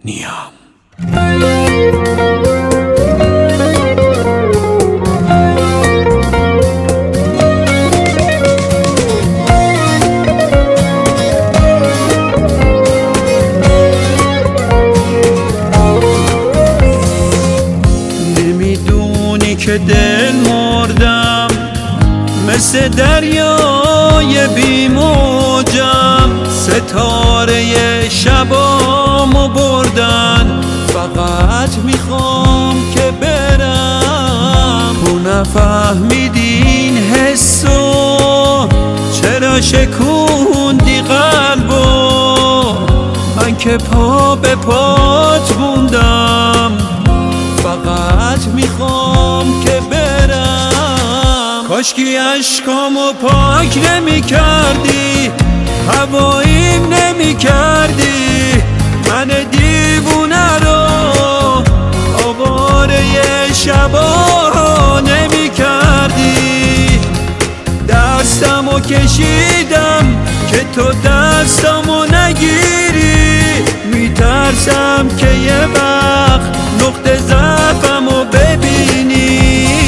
نیام. نمیدونی که دل مردم، مثل دریای بی‌موجم، ستاره شبامو بردن. فقط میخوام که برم، تو نفهمیدی این حسو، چرا شکوندی قلبو؟ من که پا به پات موندم، فقط میخوام که برم. کاشکی اشکامو پاک نمی کردی، هواییم نمی کردی، من دیوونه رو آواره شبا نمی کردی. دستمو کشیدم که تو دستمو نگیری، میترسم که یه وقت نقطه ضعفمو ببینی.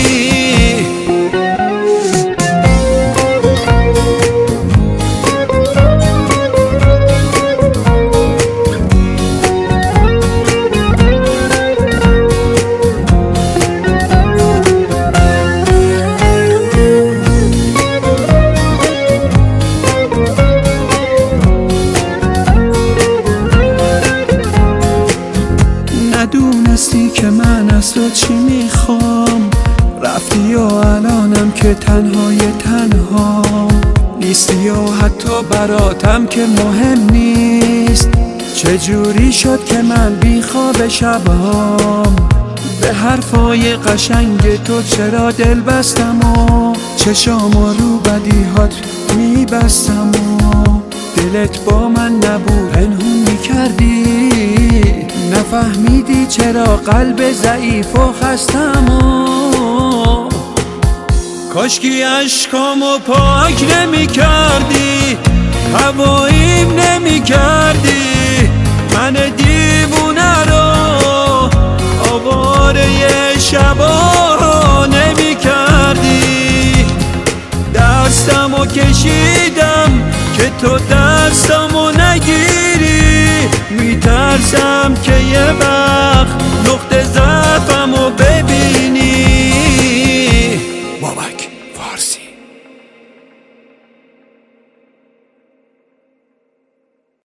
ندونستی که من از تو چی میخوام، رفتی و الانم که تنهای تنها نیستی و حتی براتم که مهم نیست. چجوری شد که من بی خواب شبام، به حرفای قشنگ تو چرا دل بستم و چشام و رو بدیهات میبستم و دلت با من نبود پنهون میکردی. نفهمیدی چرا قلب ضعیف و خستم و کاشکی اشکامو پاک نمی کردی، هواییم نمی کردی، من دیوونه رو آواره شبا نمی کردی. دستمو کشیدم که تو دستم